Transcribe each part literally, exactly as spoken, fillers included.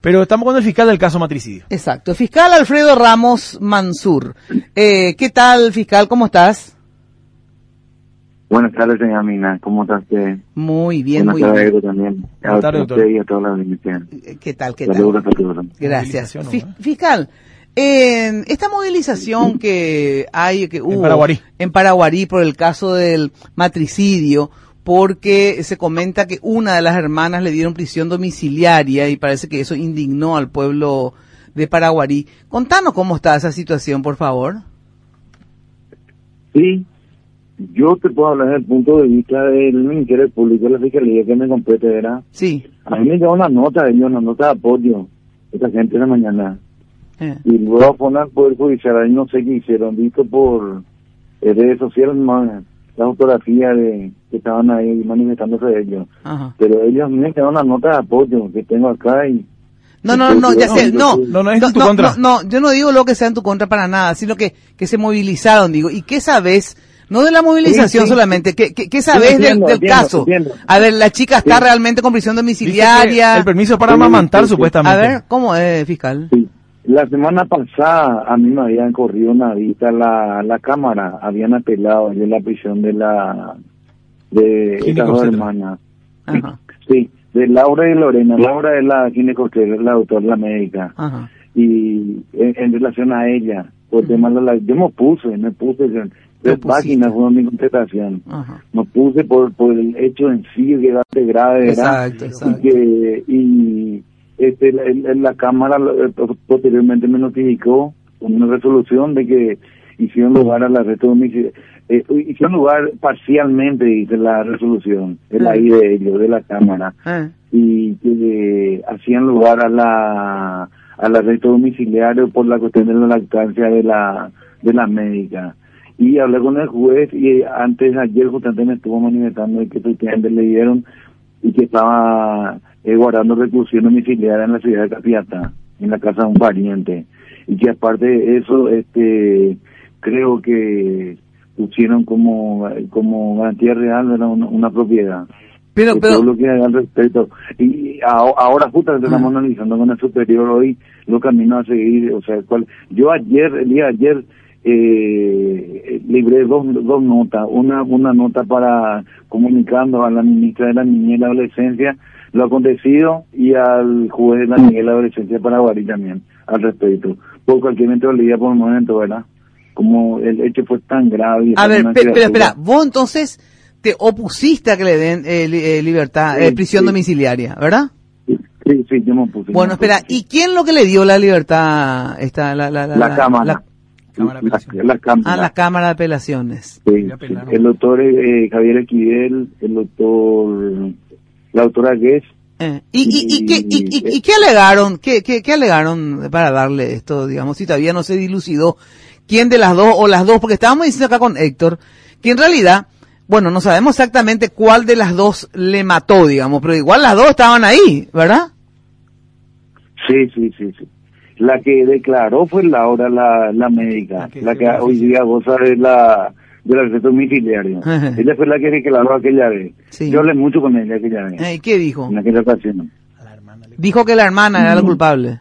Pero estamos con el fiscal del caso matricidio. Exacto. Fiscal Alfredo Ramos Mansur. Eh, ¿Qué tal, fiscal? ¿Cómo estás? Buenas tardes, señora Mina. ¿Cómo está usted? Muy bien, Buenas muy tardes, bien. también. Buenas tardes, doctor. Y a toda la audiencia. ¿Qué tal, qué Saludos tal? a todos. Gracias. Movilización, Fis- ¿no? Fiscal, eh, esta movilización que hay, que hubo En Paraguarí. en Paraguarí por el caso del matricidio, porque se comenta que una de las hermanas le dieron prisión domiciliaria y parece que eso indignó al pueblo de Paraguarí. Contanos cómo está esa situación, por favor. Sí, yo te puedo hablar desde el punto de vista del Ministerio Público de la Fiscalía que me compete, ¿verdad? Sí. A mí me llegó una nota de ellos, una nota de apoyo, esta gente de la mañana. Eh. Y luego poner al Poder Judicial, ahí no sé qué hicieron, visto por eh, redes sociales, no, la fotografía de que estaban ahí manifestándose de ellos. Ajá. Pero ellos me dieron una nota de apoyo que tengo acá y... No, no, no, ya sé, no, No, no es no, en tu no, contra. no, no, yo no digo lo que sea en tu contra para nada, sino que, que se movilizaron, digo. ¿Y qué sabes? No de la movilización Sí, sí. solamente, ¿qué, qué, qué sabes Entiendo, del, del entiendo, caso? entiendo. A ver, la chica está Sí. realmente con prisión Dice domiciliaria. que el permiso es para Sí, amamantar, sí, sí. supuestamente. A ver, ¿cómo es, fiscal? Sí. La semana pasada a mí me habían corrido una vista la, la cámara, habían apelado de la prisión de la de Gine estas dos Corsera. hermanas. Ajá, Sí, de Laura y Lorena. Laura es la ginecóloga, la doctora, la médica. ajá. Y en, en relación a ella, por Ujú. tema de la, yo me puse, me puse en tres pusiste. páginas fue mi contestación. Ajá. Me puse por, por el hecho en sí, que era bastante grave, ¿verdad? Exacto, exacto. Y que, y este, la, la- la Cámara eh, posteriormente me notificó con una resolución de que hicieron lugar al arresto domiciliario. Eh, hicieron lugar parcialmente, dice la resolución, de la Ah. I de ellos, de la Cámara, Ah, y que eh, hacían lugar a la al arresto domiciliario por la cuestión de la lactancia de la de la médica. Y hablé con el juez y antes, ayer justamente me estuvo manifestando de que efectivamente le dieron y que estaba eh, guardando reclusión domiciliaria en la ciudad de Capiatá, en la casa de un pariente. Y que aparte de eso, este creo que pusieron como como garantía real era una, una propiedad. Pero, Que pero, todo lo que hay al respecto. Y a- ahora justamente Ah. estamos analizando con el superior hoy los caminos a seguir. O sea, cuál. Yo ayer, el día de ayer, eh, libré dos, dos notas. Una una nota para comunicando a la ministra de la Niñez y la Adolescencia lo acontecido y al juez de la Niñez y la Adolescencia de Paraguay también al respecto. Por cualquier eventualidad por el momento, ¿verdad? Como el hecho fue tan grave. Y a ver, una pe- pero criatura. espera, vos entonces te opusiste a que le den eh, li- eh, libertad, eh, Sí, prisión sí. domiciliaria, ¿verdad? Sí, sí, sí, yo me puse. Bueno, yo me espera, puse. ¿y quién lo que le dio la libertad? Esta, la, la, la, La Cámara. la- Cámara de La, Apelaciones. la Cámara. ah, la Cámara de Apelaciones. Sí, Ya apelaron. sí. El doctor eh, Javier Equidel, el doctor, la doctora Guess. Eh, ¿Y, y, y, qué, y, y- y qué alegaron? ¿Qué, qué, ¿Qué alegaron para darle esto, digamos, si todavía no se dilucidó quién de las dos o las dos? Porque estábamos diciendo acá con Héctor que en realidad, bueno, no sabemos exactamente cuál de las dos le mató, digamos, pero igual las dos estaban ahí, ¿verdad? Sí, sí, sí, sí. La que declaró fue Laura, la, la médica, La que la fue que la hoy oficial. día goza de la del arresto domiciliario. Ajá. Ella fue la que declaró aquella vez. Sí. Yo hablé mucho con ella aquella vez, Eh, ¿Qué dijo? en aquella ocasión. A la hermana le- Dijo que la hermana era la Mm. culpable.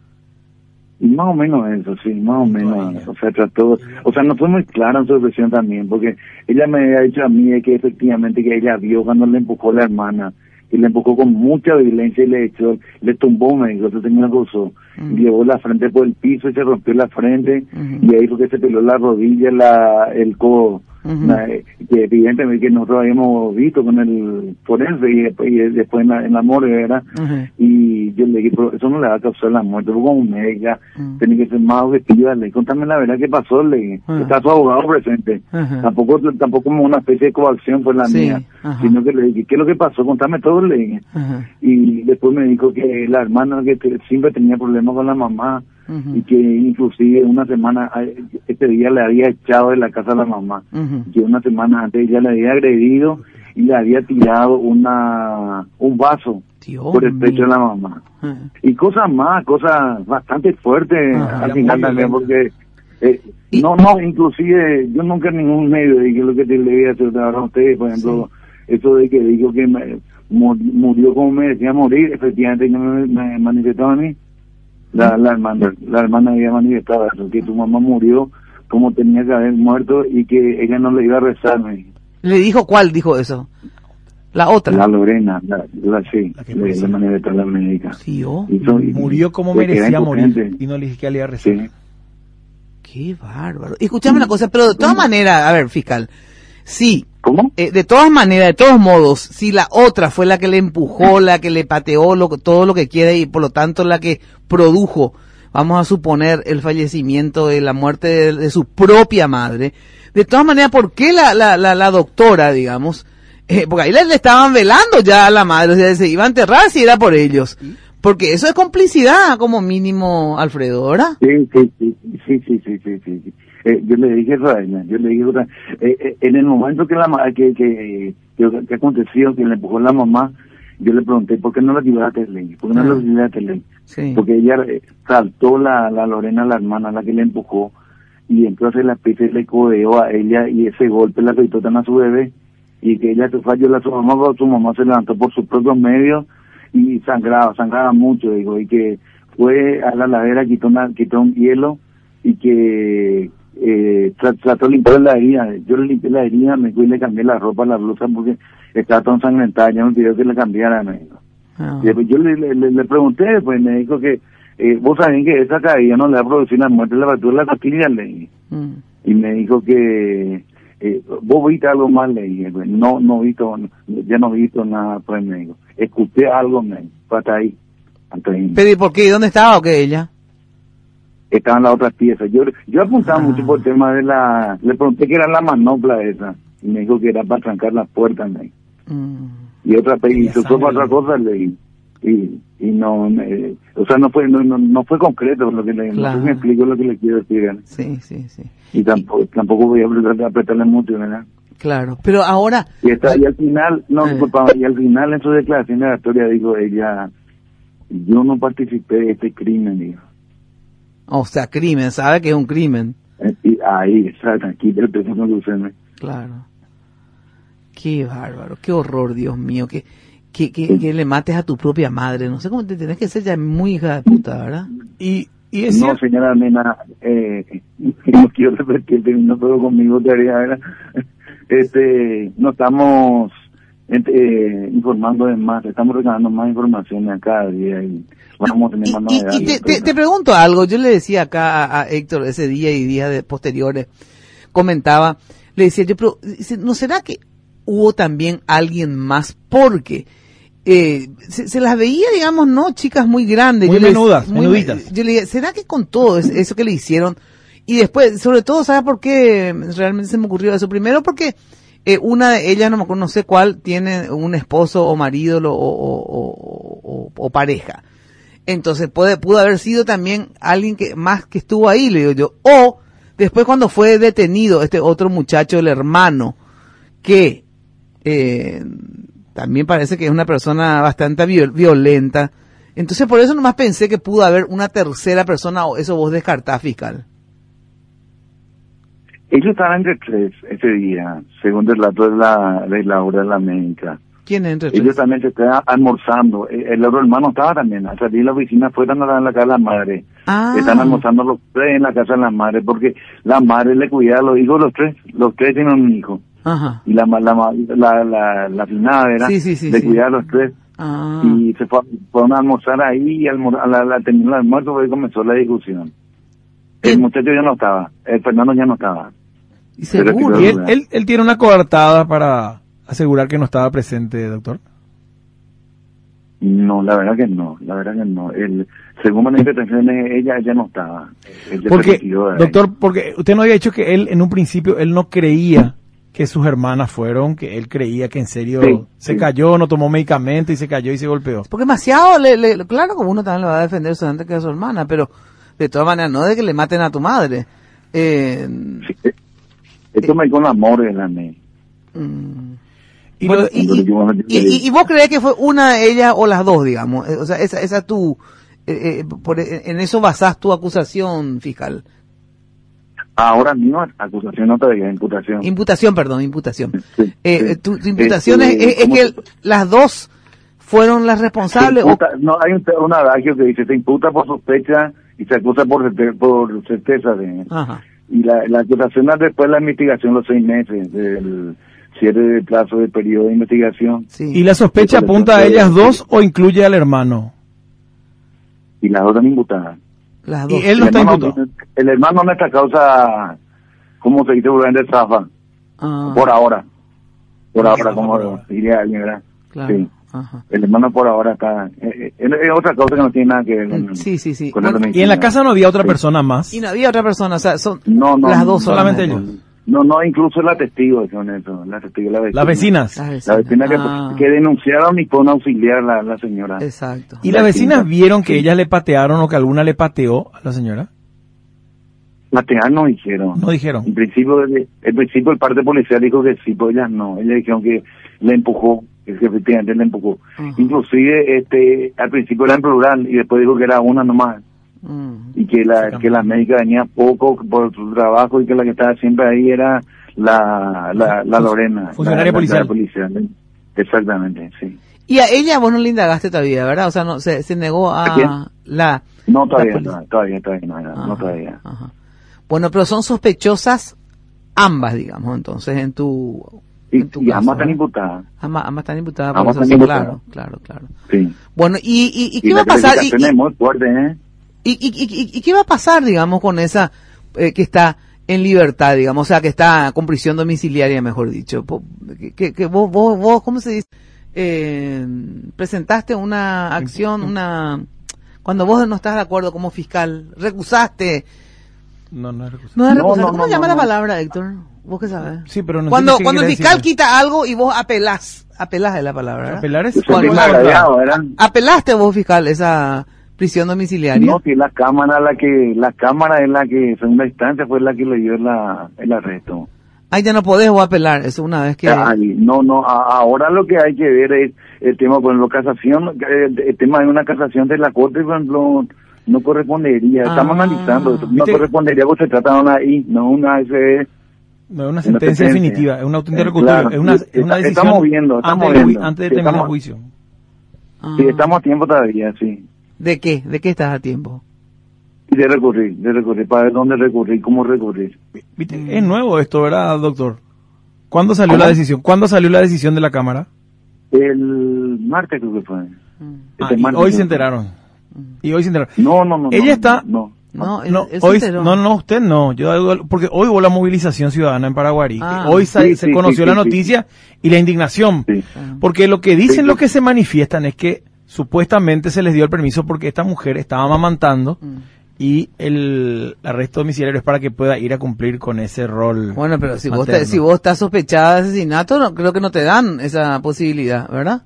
Y más o menos eso, sí, más o menos. O sea, trató, o sea, no fue muy clara en su expresión también, porque ella me había dicho a mí de que efectivamente que ella vio cuando le empujó la hermana, y le empujó con mucha violencia y le echó, le tumbó, me dijo, eso tenía gozo, Mm. y llevó la frente por el piso y se rompió la frente, Ujú. y ahí fue que se peló la rodilla, la, el codo, Ujú. la- que evidentemente que nosotros habíamos visto con el forense y, después- y después en la, en la morgue, ¿verdad? Ujú. Y yo le dije, pero eso no le va a causar la muerte, porque como médica, Mm. tiene que ser más objetiva, le dije, contame la verdad que pasó, le dije, Ah. está su abogado presente, Ajá. tampoco tampoco como una especie de coacción fue la Sí, mía, ajá. sino que le dije, ¿qué es lo que pasó? Contame todo, le dije, Ajá. y después me dijo que la hermana que te- siempre tenía problemas con la mamá, Ujú. y que inclusive una semana, eh, este día le había echado de la casa a la mamá, Ujú. que una semana antes ella le había agredido y le había tirado una un vaso Dios por el pecho mío. de la mamá. Ajá. Y cosas más, cosas bastante fuertes Ajá. al Ya final muy también, violenta. porque eh, Y- no, no, inclusive yo nunca en ningún medio dije lo que te le voy a hacer ahora a ustedes, por ejemplo, eso de que digo que me, murió, murió como merecía morir. Efectivamente, yo me, me manifestó a mí. La, la hermana, la hermana había manifestado eso, que tu mamá murió como tenía que haber muerto y que ella no le iba a rezar. Me dijo. ¿Le dijo cuál dijo eso? La otra. La Lorena, la, la sí, La que le, le manifestó la médica. Sí, oh. Hizo- y- Murió como de que era merecía morir impotente. y no le dije que le iba a rezar. Sí. Qué bárbaro. Escuchame una cosa, pero de todas maneras, a ver, fiscal, sí, ¿Cómo? eh, de todas maneras, de todos modos, si la otra fue la que le empujó, la que le pateó, lo, todo lo que quiera y por lo tanto la que produjo, vamos a suponer, el fallecimiento de la muerte de, de su propia madre, de todas maneras, ¿por qué la, la, la, la doctora, digamos, eh, porque ahí le, le estaban velando ya a la madre, o sea, se iba a enterrar si era por ellos? Porque eso es complicidad, como mínimo, Alfredo, ¿verdad? Sí, sí, sí, sí, sí, sí, sí, sí, sí. Eh, yo le dije eso a ella, yo le dije otra, eh, eh, en el momento que la ma- que, que, que, que aconteció, que le empujó la mamá, yo le pregunté, ¿por qué no la llevaste a Teley? ¿Por qué no Ah. la llevaste a Teley? Sí. Porque ella eh, saltó la, la Lorena, la hermana, la que le empujó, y entonces la pisa y le codeó a ella, y ese golpe la afectó tan a su bebé, y que ella se falló a su mamá, pero su mamá se levantó por sus propios medios, y sangraba, sangraba mucho, digo, y que fue a la ladera, quitó, una, quitó un hielo, y que eh, tra- trató de limpiar la herida. Yo le limpié la herida, me fui y le cambié la ropa, la blusa, porque estaba tan ensangrentada, ya me pidió que le cambiara, me dijo. Ah. Y después yo le, le, le, le pregunté, pues me dijo que, eh, vos sabés que esa caída no le va a producir la muerte, le va a producir la costilla, le dije. Mm. Y me dijo que, eh, vos viste algo mal, le dije, pues, no, no he visto, ya no he visto nada, pues me dijo, escuché algo, me dijo, fue hasta ahí, hasta ahí. Pero ¿y por qué? ¿Y dónde estaba o qué ella? Estaban las otras piezas. Yo yo apuntaba Ah. mucho por el tema de la... Le pregunté que era la manopla esa. Y me dijo que era para trancar las puertas. Me dijo. Mm. Y otra vez, y Tenía se fue para sangre. otra cosa, le dije. Y, y no, me- o sea, no fue no, no, no fue concreto lo que le... Claro. No sé si me explico lo que le quiero decir. ¿eh? Sí, sí, sí. Y tampoco, tampoco voy a apretarle, apretarle mucho, ¿verdad? Claro. Pero ahora, Y, está, y al final, no, Eh. disculpa, y al final en su declaración de la historia dijo ella, yo no participé de este crimen, dijo. o sea, crimen, sabe que es un crimen. Eh, Y ahí, exacto, aquí del teléfono que usé, me- Claro. Qué bárbaro, qué horror, Dios mío, que, que, que, que le mates a tu propia madre. No sé cómo te tenés que ser ya muy hija de puta, ¿verdad? Y, y es No, cierto, señora nena, eh, no quiero repetir, no todo conmigo te haría, ¿verdad? Este, no estamos eh, informando de más, estamos recabando más información a cada día y vamos a tener Y, más y- novedades. y te, te, te pregunto algo, yo le decía acá a, a Héctor ese día y días de posteriores, comentaba, le decía yo, pero dice, ¿no será que hubo también alguien más? Porque eh, se, se las veía, digamos, no chicas muy grandes. Muy yo le- menudas, muy- menuditas. Yo le dije, ¿será que con todo es- eso que le hicieron? Y después, sobre todo, ¿sabes por qué realmente se me ocurrió eso? Primero porque eh, una de ellas, no me acuerdo, no sé cuál, tiene un esposo o marido lo- o, o- o- o- o pareja. Entonces puede, pudo haber sido también alguien que más que estuvo ahí, le digo yo. O después cuando fue detenido este otro muchacho, el hermano, que eh, también parece que es una persona bastante viol- violenta. Entonces por eso nomás pensé que pudo haber una tercera persona, o eso vos descartás, fiscal. Ellos estaban entre tres ese día, según el relato de la, de Laura, la médica. ¿Quién es entre Ellos tres? también se estaban almorzando. El, el otro hermano estaba también. Al salir de la oficina fueron a la casa de la madre. Ah. Están almorzando los tres en la casa de la madre porque la madre le cuidaba a los hijos, los tres. Los tres tienen un hijo. Ajá. Y la ma- la ma- la, la, la finada, ¿verdad? Sí, sí, sí, le sí. cuidaba a los tres. Ah. Y se fue, fueron a almorzar ahí y almor- a la, la, terminó el almuerzo y comenzó la discusión. El ¿Quién? muchacho ya no estaba. El Fernando ya no estaba. Y seguro. pero- y él, él, él tiene una coartada para asegurar que no estaba presente, doctor. No, la verdad que no, la verdad que no. El, según manifestaciones, ella ya no estaba. Ella se Porque, retiró de ahí. doctor, porque usted no había dicho que él en un principio, él no creía que sus hermanas fueron, que él creía que en serio Sí, se sí. cayó, no tomó medicamento y se cayó y se golpeó. Porque demasiado, le, le- claro, como uno también le va a defender solamente que a su hermana, pero de todas maneras, no de que le maten a tu madre. Eh, Sí, eh, esto me con amor de la me. mm, Y bueno, lo- y, lo y- que vos me y- y- y vos crees que fue una de ellas o las dos, digamos. Eh, O sea, esa, esa tu, eh, eh, por, en eso basás tu acusación fiscal. Ahora mismo, acusación no todavía, imputación. Imputación, perdón, imputación. Sí, Eh, sí. tu, tu imputación Este, es, es- es ¿cómo que se- las dos fueron las responsables. Imputa, o... No, hay un, un adagio que dice, se imputa por sospecha y se acusa por, certe, por certeza. De, Ajá. Y la, la acusación es después de la investigación, los seis meses del cierre de plazo de periodo de investigación. Sí. ¿Y la sospecha apunta a ellas dos o incluye al hermano? Y las dos están imputadas. Las dos. ¿Y él no está imputado? El hermano en esta causa, ¿cómo se dice? De zafa. Ah. Por ahora. Por Ah, ahora, como por ahora. diría alguien, ¿verdad? Claro. Sí. Ajá. El hermano por ahora está... Eh, eh, es otra causa que no tiene nada que ver con... Sí, sí, sí. Con Bueno, y en la casa no había otra sí. persona más. Y no había otra persona, o sea, son no, no, las dos solamente solamente. ellos. No, no, incluso la testigo son eso, la testigo, la vecina. Las vecinas. Las vecinas. La vecina que, Ah. que denunciaron y fue una auxiliar la, la señora. Exacto. ¿Y las vecinas vieron que ellas le patearon o que alguna le pateó a la señora? Patear no dijeron. No dijeron. En principio, el, el principio el parte policial dijo que sí, pues ellas no. Ellas dijeron que le empujó, que efectivamente le empujó. Uh-huh. Inclusive, este, al principio era en plural y después dijo que era una nomás. Uh-huh. Y que la, que la médica venía poco por su trabajo y que la que estaba siempre ahí era la, la, la Lorena. Funcionaria la, policial. La policial. Exactamente, sí. Y a ella vos no le indagaste todavía, ¿verdad? O sea, no se, se negó a, ¿A quién? la... No, todavía, la no, todavía, todavía, no, no, Ajá, no todavía. Ajá. Bueno, pero son sospechosas ambas, digamos, entonces, en tu... Y, en tu y caso, ambas están ¿verdad? imputadas. Ambas, ambas están imputadas Ambas por eso, están sí, imputadas. claro, claro, claro. Sí. Bueno, ¿y, y, y qué Y va la a pasar? ¿Y, calificación y, es muy fuerte, ¿eh? y, y, y, y qué va a pasar, digamos, con esa eh, que está en libertad, digamos, o sea, que está con prisión domiciliaria, mejor dicho? Po- Que, que, que vos, vos, vos, ¿cómo se dice? Eh, presentaste una acción, una... Cuando vos no estás de acuerdo como fiscal, recusaste... No, no es recurso. No es No, recusar. no, ¿Cómo no, se llama no, la no. palabra, Héctor? ¿Vos qué sabes? Sí, pero no sé Cuando, qué cuando el quiere fiscal decir. quita algo y vos apelás, apelás es la palabra, ¿verdad? Apelar es Yo Cuando- sentí agraviado, ¿verdad? Apelaste vos, fiscal, esa prisión domiciliaria. No, que la cámara la que, la cámara es la que, segunda instancia fue la que le dio la, el arresto. Ahí ya no podés vos apelar, eso una vez que... Ay, no, no, a- ahora lo que hay que ver es el tema, por ejemplo, casación, el, el tema de una casación de la corte, por ejemplo, no correspondería, estamos Ah. analizando, no ¿Viste? correspondería porque se trata de una I, no una S E. No es una sentencia sentencia. definitiva, es un auto Eh, interlocutorio, claro. es una, es una Está- decisión estamos viendo, estamos antes, del ju- viendo. antes de Sí, terminar el estamos- juicio. Ah. Sí, estamos a tiempo todavía, sí. ¿De qué? ¿De qué estás a tiempo? Y de recurrir, de recurrir, para ver dónde recurrir, cómo recurrir. ¿Viste? Es nuevo esto, ¿verdad, doctor? ¿Cuándo salió ¿Cómo? la decisión? ¿Cuándo salió la decisión de la Cámara? El martes creo que fue. Ah, Este y martes hoy creo se que enteraron. Y hoy se enteraron. fue. No, no, no. Ella no, está- No. No, él- No, él se hoy, enteró. no, no, usted no. Yo, digo- porque hoy hubo la movilización ciudadana en Paraguarí. Ah. Hoy sa- Sí, se sí, conoció sí, la sí, noticia y la indignación. Sí. Ah. Porque lo que dicen, Sí, lo sí. que se manifiestan es que supuestamente se les dio el permiso porque esta mujer estaba amamantando Mm. y el arresto domiciliario es para que pueda ir a cumplir con ese rol. Bueno, pero si vos, te- materno. si vos estás sospechada de asesinato, no, creo que no te dan esa posibilidad, ¿verdad?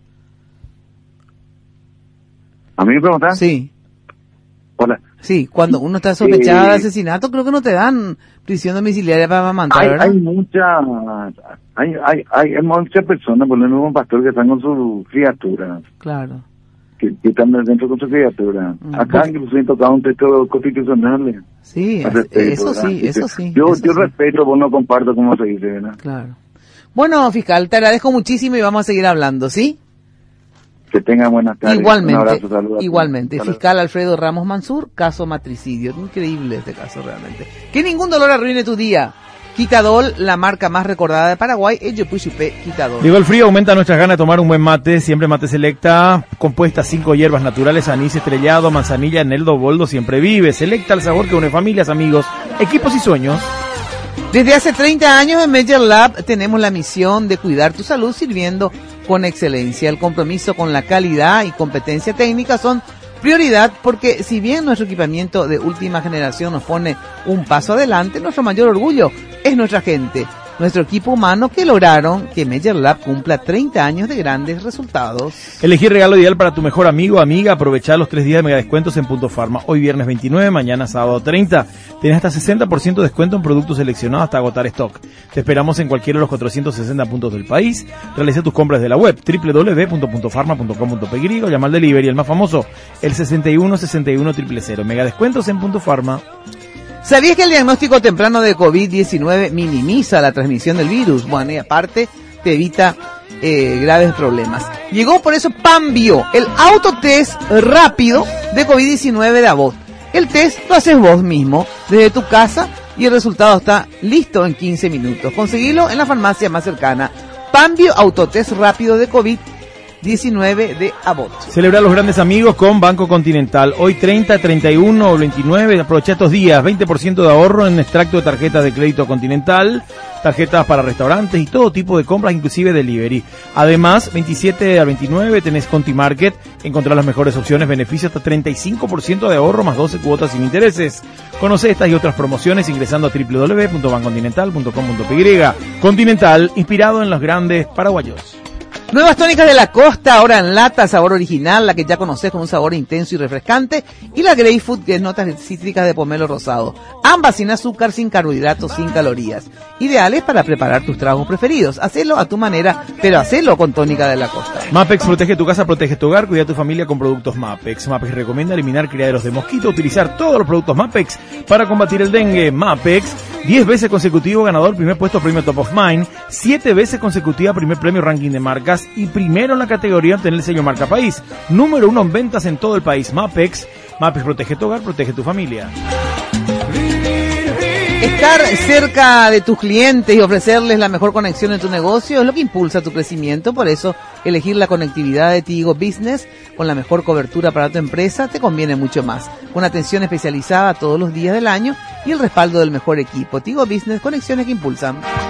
¿A mí me preguntan? Sí, Hola. sí, cuando uno está sospechada de Eh, asesinato, creo que no te dan prisión domiciliaria para amamantar, Hay, ¿verdad? hay muchas, hay, hay, hay, hay muchas personas, por ejemplo, un pastor que están con sus criaturas, Claro. que, que están dentro con sus criaturas. Mm. Acá incluso he tocado un texto constitucional. Sí, al respecto, eso ¿verdad? sí, eso sí. Yo, eso yo sí. respeto, pues no comparto como se dice, ¿verdad? Claro. Bueno, fiscal, te agradezco muchísimo y vamos a seguir hablando, ¿sí? Que tengan buenas tardes. Un Igualmente, abrazo, saludos a todos. igualmente. Saludos. Fiscal Alfredo Ramos Mansur, caso matricidio. Increíble este caso realmente. Que ningún dolor arruine tu día. Quitadol, la marca más recordada de Paraguay, el Yopuchupé Quitadol. Llegó el frío, aumenta nuestras ganas de tomar un buen mate, siempre mate selecta, compuesta cinco hierbas naturales, anís estrellado, manzanilla, eneldo, boldo, siempre vive. Selecta el sabor que une familias, amigos, equipos y sueños. Desde hace treinta años en Major Lab tenemos la misión de cuidar tu salud sirviendo con excelencia. El compromiso con la calidad y competencia técnica son prioridad porque si bien nuestro equipamiento de última generación nos pone un paso adelante, nuestro mayor orgullo es nuestra gente, nuestro equipo humano que lograron que Major Lab cumpla treinta años de grandes resultados. Elegir regalo ideal para tu mejor amigo o amiga, aprovechar los tres días de mega descuentos en Punto Farma. Hoy viernes veintinueve, mañana sábado treinta. Tienes hasta sesenta por ciento de descuento en productos seleccionados hasta agotar stock. Te esperamos en cualquiera de los cuatrocientos sesenta puntos del país. Realiza tus compras de la web doble u doble u doble u punto punto farma punto com punto pe y o llama al delivery, el más famoso, el sesenta y uno sesenta y uno cero cero cero. Mega descuentos en Punto Farma. ¿Sabías que el diagnóstico temprano de COVID diecinueve minimiza la transmisión del virus? Bueno, y aparte te evita eh, graves problemas. Llegó por eso Pambio, el autotest rápido de COVID diecinueve de Abbott. El test lo haces vos mismo, desde tu casa, y el resultado está listo en quince minutos. Conseguilo en la farmacia más cercana. Pambio Autotest rápido de COVID diecinueve de Abbott. Celebra a los grandes amigos con Banco Continental. Hoy treinta, treinta y uno o veintinueve, aprovecha estos días, veinte por ciento de ahorro en extracto de tarjetas de crédito Continental, tarjetas para restaurantes y todo tipo de compras, inclusive delivery. Además, veintisiete al veintinueve tenés Conti Market, encontrar las mejores opciones, beneficios hasta treinta y cinco por ciento de ahorro más doce cuotas sin intereses. Conoce estas y otras promociones ingresando a doble u doble u doble u punto bancontinental punto com punto pe ye. Continental, inspirado en los grandes paraguayos. Nuevas tónicas de la costa, ahora en lata, sabor original, la que ya conoces con un sabor intenso y refrescante, y la Greyfood, que es notas cítricas de pomelo rosado. Ambas sin azúcar, sin carbohidratos, sin calorías. Ideales para preparar tus tragos preferidos. Hacelo a tu manera, pero hacelo con tónica de la costa. Mapex protege tu casa, protege tu hogar, cuida a tu familia con productos Mapex. Mapex recomienda eliminar criaderos de mosquito, utilizar todos los productos Mapex para combatir el dengue. Mapex, diez veces consecutivo ganador, primer puesto premio Top of Mind, siete veces consecutiva primer premio ranking de marcas y primero en la categoría obtener el sello Marca País. Número uno en ventas en todo el país. Mapex. Mapex protege tu hogar, protege tu familia. Estar cerca de tus clientes y ofrecerles la mejor conexión en tu negocio es lo que impulsa tu crecimiento. Por eso, elegir la conectividad de Tigo Business con la mejor cobertura para tu empresa te conviene mucho más. Con atención especializada todos los días del año y el respaldo del mejor equipo. Tigo Business, conexiones que impulsan.